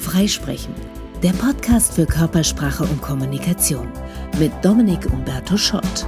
Freisprechen, der Podcast für Körpersprache und Kommunikation mit Dominik Umberto Schott.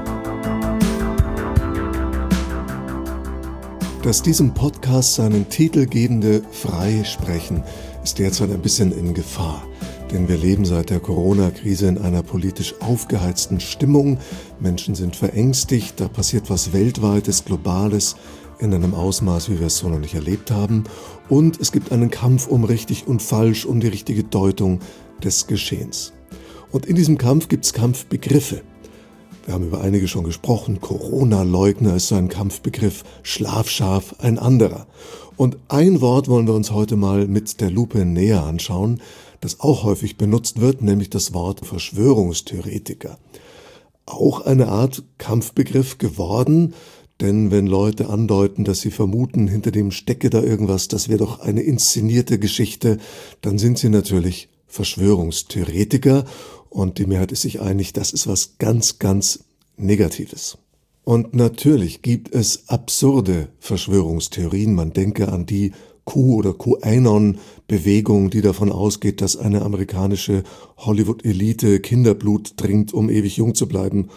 Das diesem Podcast seinen Titel gebende Freisprechen ist derzeit ein bisschen in Gefahr. Denn wir leben seit der Corona-Krise in einer politisch aufgeheizten Stimmung. Menschen sind verängstigt, da passiert was Weltweites, Globales, in einem Ausmaß, wie wir es so noch nicht erlebt haben. Und es gibt einen Kampf um richtig und falsch, um die richtige Deutung des Geschehens. Und in diesem Kampf gibt es Kampfbegriffe. Wir haben über einige schon gesprochen. Corona-Leugner ist so ein Kampfbegriff, Schlafschaf ein anderer. Und ein Wort wollen wir uns heute mal mit der Lupe näher anschauen, das auch häufig benutzt wird, nämlich das Wort Verschwörungstheoretiker. Auch eine Art Kampfbegriff geworden, denn wenn Leute andeuten, dass sie vermuten, hinter dem stecke da irgendwas, das wäre doch eine inszenierte Geschichte, dann sind sie natürlich Verschwörungstheoretiker und die Mehrheit ist sich einig, das ist was ganz, ganz Negatives. Und natürlich gibt es absurde Verschwörungstheorien. Man denke an die oder QAnon-Bewegung, die davon ausgeht, dass eine amerikanische Hollywood-Elite Kinderblut trinkt, um ewig jung zu bleiben.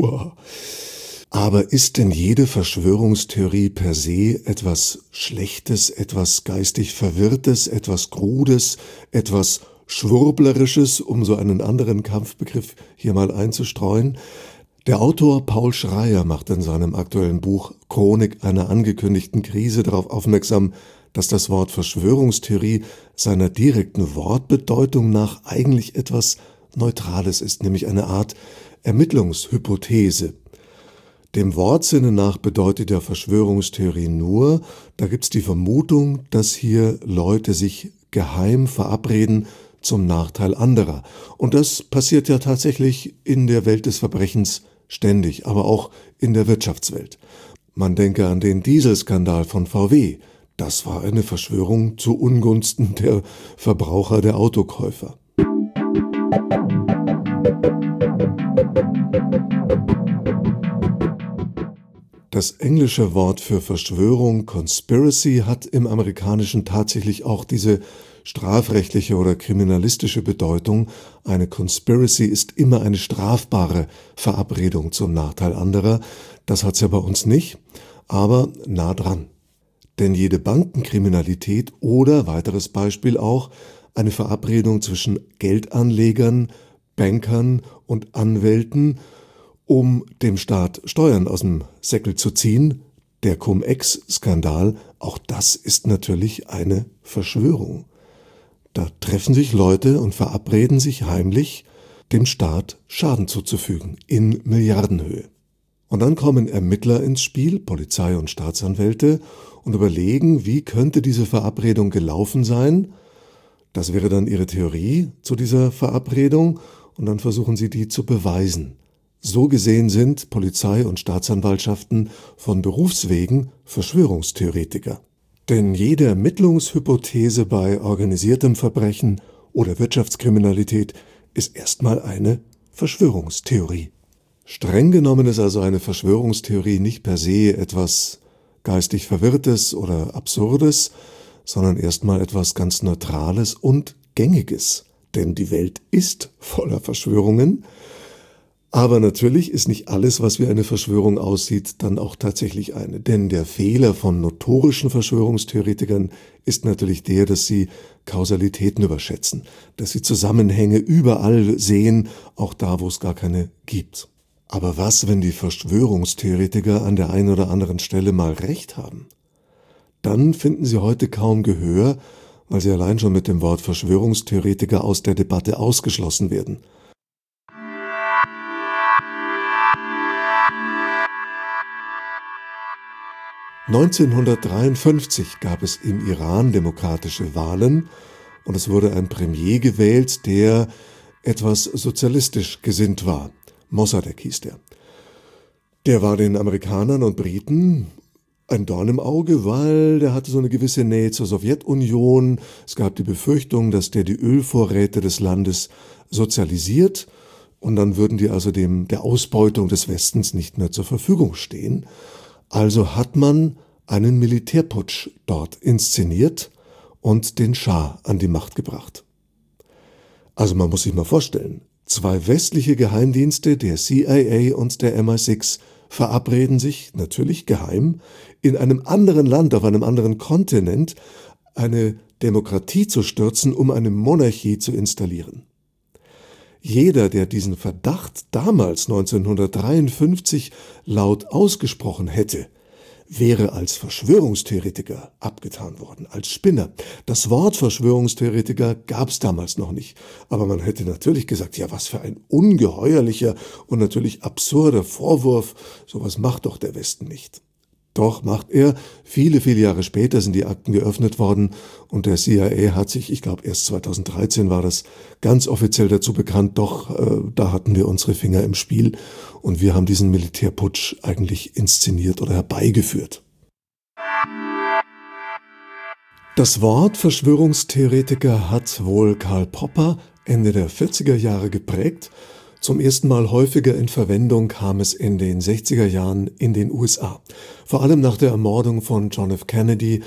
Aber ist denn jede Verschwörungstheorie per se etwas Schlechtes, etwas geistig Verwirrtes, etwas Krudes, etwas Schwurblerisches, um so einen anderen Kampfbegriff hier mal einzustreuen? Der Autor Paul Schreier macht in seinem aktuellen Buch Chronik einer angekündigten Krise darauf aufmerksam, dass das Wort Verschwörungstheorie seiner direkten Wortbedeutung nach eigentlich etwas Neutrales ist, nämlich eine Art Ermittlungshypothese. Dem Wortsinne nach bedeutet ja Verschwörungstheorie nur, da gibt's die Vermutung, dass hier Leute sich geheim verabreden zum Nachteil anderer. Und das passiert ja tatsächlich in der Welt des Verbrechens ständig, aber auch in der Wirtschaftswelt. Man denke an den Dieselskandal von VW. Das war eine Verschwörung zu Ungunsten der Verbraucher, der Autokäufer. Das englische Wort für Verschwörung, Conspiracy, hat im Amerikanischen tatsächlich auch diese strafrechtliche oder kriminalistische Bedeutung. Eine Conspiracy ist immer eine strafbare Verabredung zum Nachteil anderer. Das hat's ja bei uns nicht, aber nah dran. Denn jede Bankenkriminalität oder, weiteres Beispiel auch, eine Verabredung zwischen Geldanlegern, Bankern und Anwälten, um dem Staat Steuern aus dem Säckel zu ziehen, der Cum-Ex-Skandal, auch das ist natürlich eine Verschwörung. Da treffen sich Leute und verabreden sich heimlich, dem Staat Schaden zuzufügen, in Milliardenhöhe. Und dann kommen Ermittler ins Spiel, Polizei und Staatsanwälte, und überlegen, wie könnte diese Verabredung gelaufen sein. Das wäre dann ihre Theorie zu dieser Verabredung, und dann versuchen sie, die zu beweisen. So gesehen sind Polizei und Staatsanwaltschaften von Berufswegen Verschwörungstheoretiker. Denn jede Ermittlungshypothese bei organisiertem Verbrechen oder Wirtschaftskriminalität ist erstmal eine Verschwörungstheorie. Streng genommen ist also eine Verschwörungstheorie nicht per se etwas geistig Verwirrtes oder Absurdes, sondern erstmal etwas ganz Neutrales und Gängiges. Denn die Welt ist voller Verschwörungen. Aber natürlich ist nicht alles, was wie eine Verschwörung aussieht, dann auch tatsächlich eine. Denn der Fehler von notorischen Verschwörungstheoretikern ist natürlich der, dass sie Kausalitäten überschätzen, dass sie Zusammenhänge überall sehen, auch da, wo es gar keine gibt. Aber was, wenn die Verschwörungstheoretiker an der einen oder anderen Stelle mal recht haben? Dann finden sie heute kaum Gehör, weil sie allein schon mit dem Wort Verschwörungstheoretiker aus der Debatte ausgeschlossen werden. (1953) gab es im Iran demokratische Wahlen und es wurde ein Premier gewählt, der etwas sozialistisch gesinnt war. Mossadegh hieß der. Der war den Amerikanern und Briten ein Dorn im Auge, weil der hatte so eine gewisse Nähe zur Sowjetunion. Es gab die Befürchtung, dass der die Ölvorräte des Landes sozialisiert und dann würden die also der Ausbeutung des Westens nicht mehr zur Verfügung stehen. Also hat man einen Militärputsch dort inszeniert und den Schah an die Macht gebracht. Also man muss sich mal vorstellen, 2 westliche Geheimdienste, der CIA und der MI6, verabreden sich, natürlich geheim, in einem anderen Land, auf einem anderen Kontinent, eine Demokratie zu stürzen, um eine Monarchie zu installieren. Jeder, der diesen Verdacht damals 1953 laut ausgesprochen hätte, wäre als Verschwörungstheoretiker abgetan worden, als Spinner. Das Wort Verschwörungstheoretiker gab es damals noch nicht, aber man hätte natürlich gesagt, ja, was für ein ungeheuerlicher und natürlich absurder Vorwurf, sowas macht doch der Westen nicht. Doch macht er. Viele, viele Jahre später sind die Akten geöffnet worden und der CIA hat sich, ich glaube erst 2013 war das, ganz offiziell dazu bekannt, doch da hatten wir unsere Finger im Spiel und wir haben diesen Militärputsch eigentlich inszeniert oder herbeigeführt. Das Wort Verschwörungstheoretiker hat wohl Karl Popper Ende der 40er Jahre geprägt. Zum ersten Mal häufiger in Verwendung kam es in den 60er Jahren in den USA. Vor allem nach der Ermordung von John F. Kennedy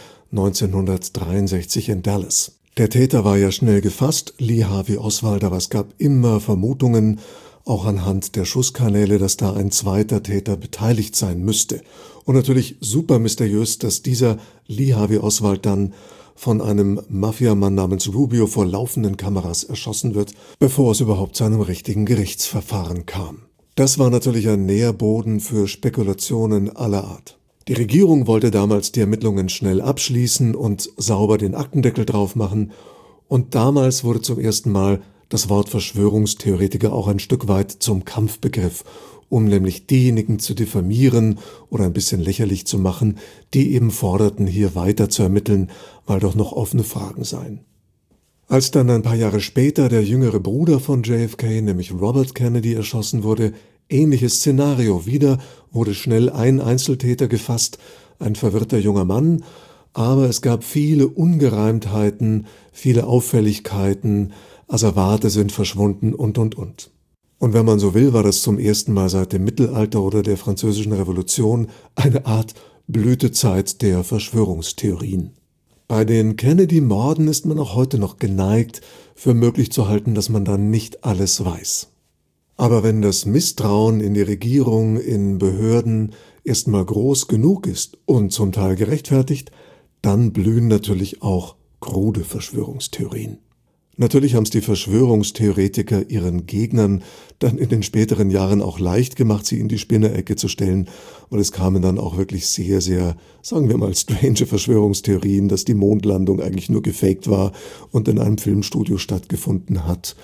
1963 in Dallas. Der Täter war ja schnell gefasst, Lee Harvey Oswald, aber es gab immer Vermutungen, auch anhand der Schusskanäle, dass da ein zweiter Täter beteiligt sein müsste. Und natürlich super mysteriös, dass dieser Lee Harvey Oswald dann von einem Mafiamann namens Rubio vor laufenden Kameras erschossen wird, bevor es überhaupt zu einem richtigen Gerichtsverfahren kam. Das war natürlich ein Nährboden für Spekulationen aller Art. Die Regierung wollte damals die Ermittlungen schnell abschließen und sauber den Aktendeckel drauf machen, und damals wurde zum ersten Mal das Wort Verschwörungstheoretiker auch ein Stück weit zum Kampfbegriff, um nämlich diejenigen zu diffamieren oder ein bisschen lächerlich zu machen, die eben forderten, hier weiter zu ermitteln, weil doch noch offene Fragen seien. Als dann ein paar Jahre später der jüngere Bruder von JFK, nämlich Robert Kennedy, erschossen wurde, ähnliches Szenario. Wieder wurde schnell ein Einzeltäter gefasst, ein verwirrter junger Mann, aber es gab viele Ungereimtheiten, viele Auffälligkeiten, Asservate sind verschwunden und. Und wenn man so will, war das zum ersten Mal seit dem Mittelalter oder der Französischen Revolution eine Art Blütezeit der Verschwörungstheorien. Bei den Kennedy-Morden ist man auch heute noch geneigt, für möglich zu halten, dass man dann nicht alles weiß. Aber wenn das Misstrauen in die Regierung, in Behörden erstmal groß genug ist und zum Teil gerechtfertigt, dann blühen natürlich auch krude Verschwörungstheorien. Natürlich haben es die Verschwörungstheoretiker ihren Gegnern dann in den späteren Jahren auch leicht gemacht, sie in die Spinnerecke zu stellen, weil es kamen dann auch wirklich sehr, sehr, sagen wir mal, strange Verschwörungstheorien, dass die Mondlandung eigentlich nur gefaked war und in einem Filmstudio stattgefunden hat,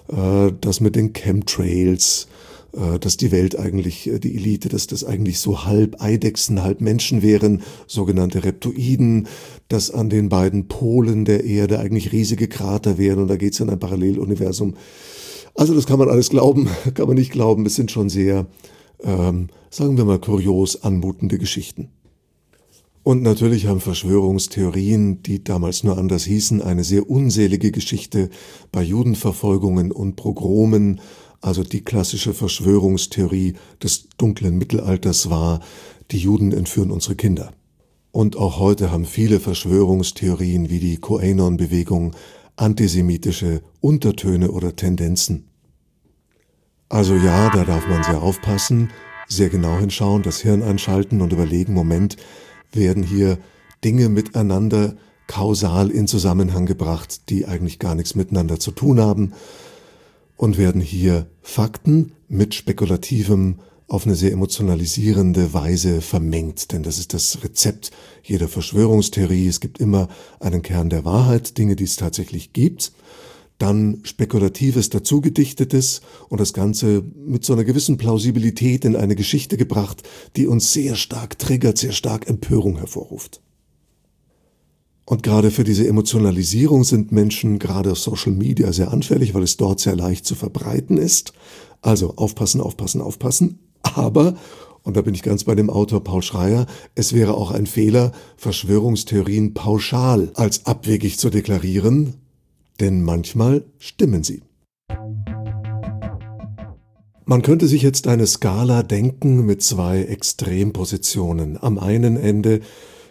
das mit den Chemtrails, dass die Welt eigentlich, die Elite, dass das eigentlich so halb Eidechsen, halb Menschen wären, sogenannte Reptoiden, dass an den beiden Polen der Erde eigentlich riesige Krater wären und da geht es in ein Paralleluniversum. Also das kann man alles glauben, kann man nicht glauben, es sind schon sehr, sagen wir mal, kurios anmutende Geschichten. Und natürlich haben Verschwörungstheorien, die damals nur anders hießen, eine sehr unselige Geschichte bei Judenverfolgungen und Pogromen. Also die klassische Verschwörungstheorie des dunklen Mittelalters war, die Juden entführen unsere Kinder. Und auch heute haben viele Verschwörungstheorien wie die QAnon-Bewegung antisemitische Untertöne oder Tendenzen. Also ja, da darf man sehr aufpassen, sehr genau hinschauen, das Hirn einschalten und überlegen, Moment, werden hier Dinge miteinander kausal in Zusammenhang gebracht, die eigentlich gar nichts miteinander zu tun haben, und werden hier Fakten mit Spekulativem auf eine sehr emotionalisierende Weise vermengt. Denn das ist das Rezept jeder Verschwörungstheorie. Es gibt immer einen Kern der Wahrheit, Dinge, die es tatsächlich gibt, dann Spekulatives dazugedichtetes und das Ganze mit so einer gewissen Plausibilität in eine Geschichte gebracht, die uns sehr stark triggert, sehr stark Empörung hervorruft. Und gerade für diese Emotionalisierung sind Menschen gerade auf Social Media sehr anfällig, weil es dort sehr leicht zu verbreiten ist. Also aufpassen, aufpassen, aufpassen. Aber, und da bin ich ganz bei dem Autor Paul Schreier, es wäre auch ein Fehler, Verschwörungstheorien pauschal als abwegig zu deklarieren, denn manchmal stimmen sie. Man könnte sich jetzt eine Skala denken mit 2 Extrempositionen. Am einen Ende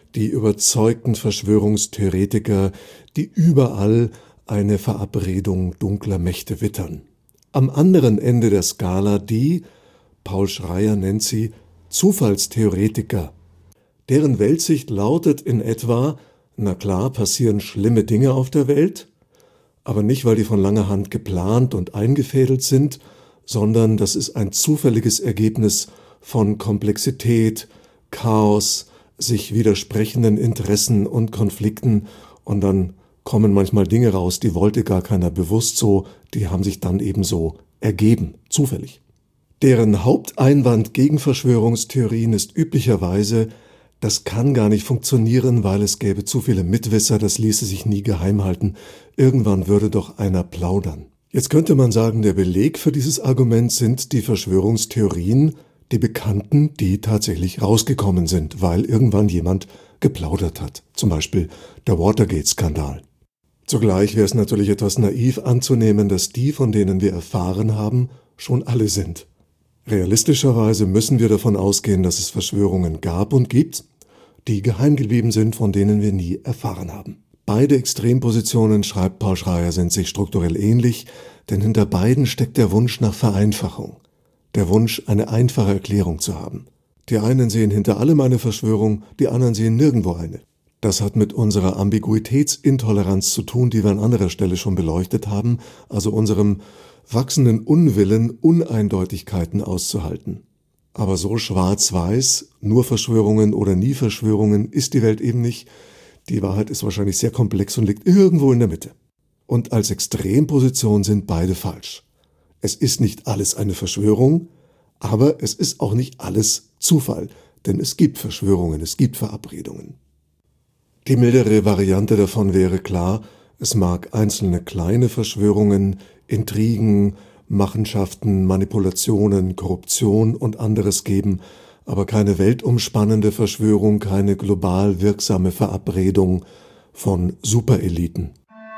die überzeugten Verschwörungstheoretiker, die überall eine Verabredung dunkler Mächte wittern. Am anderen Ende der Skala die, Paul Schreyer nennt sie, Zufallstheoretiker. Deren Weltsicht lautet in etwa, na klar, passieren schlimme Dinge auf der Welt, aber nicht, weil die von langer Hand geplant und eingefädelt sind, sondern das ist ein zufälliges Ergebnis von Komplexität, Chaos, sich widersprechenden Interessen und Konflikten, und dann kommen manchmal Dinge raus, die wollte gar keiner bewusst so, die haben sich dann eben so ergeben, zufällig. Deren Haupteinwand gegen Verschwörungstheorien ist üblicherweise, das kann gar nicht funktionieren, weil es gäbe zu viele Mitwisser, das ließe sich nie geheim halten. Irgendwann würde doch einer plaudern. Jetzt könnte man sagen, der Beleg für dieses Argument sind die Verschwörungstheorien, die Bekannten, die tatsächlich rausgekommen sind, weil irgendwann jemand geplaudert hat. Zum Beispiel der Watergate-Skandal. Zugleich wäre es natürlich etwas naiv anzunehmen, dass die, von denen wir erfahren haben, schon alle sind. Realistischerweise müssen wir davon ausgehen, dass es Verschwörungen gab und gibt, die geheim geblieben sind, von denen wir nie erfahren haben. Beide Extrempositionen, schreibt Paul Schreyer, sind sich strukturell ähnlich, denn hinter beiden steckt der Wunsch nach Vereinfachung, der Wunsch, eine einfache Erklärung zu haben. Die einen sehen hinter allem eine Verschwörung, die anderen sehen nirgendwo eine. Das hat mit unserer Ambiguitätsintoleranz zu tun, die wir an anderer Stelle schon beleuchtet haben, also unserem wachsenden Unwillen, Uneindeutigkeiten auszuhalten. Aber so schwarz-weiß, nur Verschwörungen oder nie Verschwörungen, ist die Welt eben nicht. Die Wahrheit ist wahrscheinlich sehr komplex und liegt irgendwo in der Mitte. Und als Extremposition sind beide falsch. Es ist nicht alles eine Verschwörung, aber es ist auch nicht alles Zufall, denn es gibt Verschwörungen, es gibt Verabredungen. Die mildere Variante davon wäre klar, es mag einzelne kleine Verschwörungen, Intrigen, Machenschaften, Manipulationen, Korruption und anderes geben, aber keine weltumspannende Verschwörung, keine global wirksame Verabredung von Supereliten.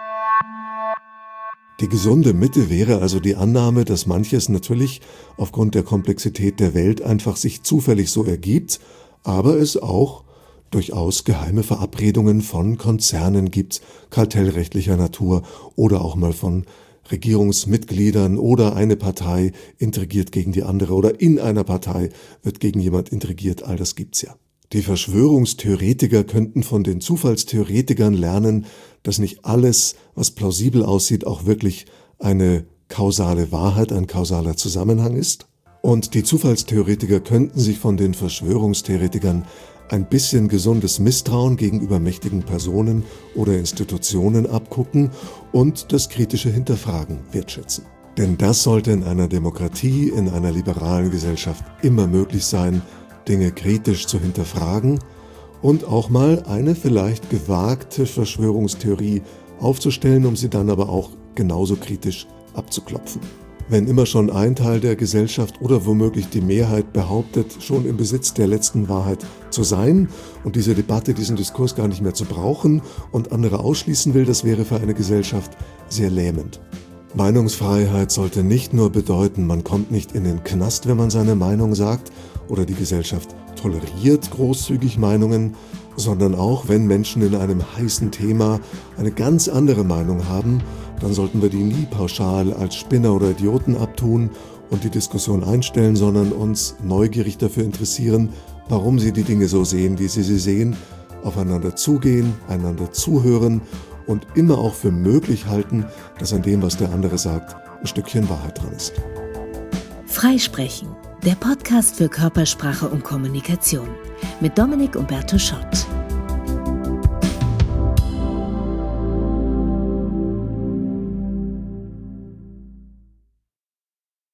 Die gesunde Mitte wäre also die Annahme, dass manches natürlich aufgrund der Komplexität der Welt einfach sich zufällig so ergibt, aber es auch durchaus geheime Verabredungen von Konzernen gibt, kartellrechtlicher Natur oder auch mal von Regierungsmitgliedern oder eine Partei intrigiert gegen die andere oder in einer Partei wird gegen jemand intrigiert, all das gibt's ja. Die Verschwörungstheoretiker könnten von den Zufallstheoretikern lernen, dass nicht alles, was plausibel aussieht, auch wirklich eine kausale Wahrheit, ein kausaler Zusammenhang ist. Und die Zufallstheoretiker könnten sich von den Verschwörungstheoretikern ein bisschen gesundes Misstrauen gegenüber mächtigen Personen oder Institutionen abgucken und das kritische Hinterfragen wertschätzen. Denn das sollte in einer Demokratie, in einer liberalen Gesellschaft immer möglich sein, Dinge kritisch zu hinterfragen und auch mal eine vielleicht gewagte Verschwörungstheorie aufzustellen, um sie dann aber auch genauso kritisch abzuklopfen. Wenn immer schon ein Teil der Gesellschaft oder womöglich die Mehrheit behauptet, schon im Besitz der letzten Wahrheit zu sein und diese Debatte, diesen Diskurs gar nicht mehr zu brauchen und andere ausschließen will, das wäre für eine Gesellschaft sehr lähmend. Meinungsfreiheit sollte nicht nur bedeuten, man kommt nicht in den Knast, wenn man seine Meinung sagt, oder die Gesellschaft toleriert großzügig Meinungen, sondern auch, wenn Menschen in einem heißen Thema eine ganz andere Meinung haben, dann sollten wir die nie pauschal als Spinner oder Idioten abtun und die Diskussion einstellen, sondern uns neugierig dafür interessieren, warum sie die Dinge so sehen, wie sie sehen, aufeinander zugehen, einander zuhören und immer auch für möglich halten, dass an dem, was der andere sagt, ein Stückchen Wahrheit dran ist. Freisprechen, der Podcast für Körpersprache und Kommunikation mit Dominic Umberto Schott.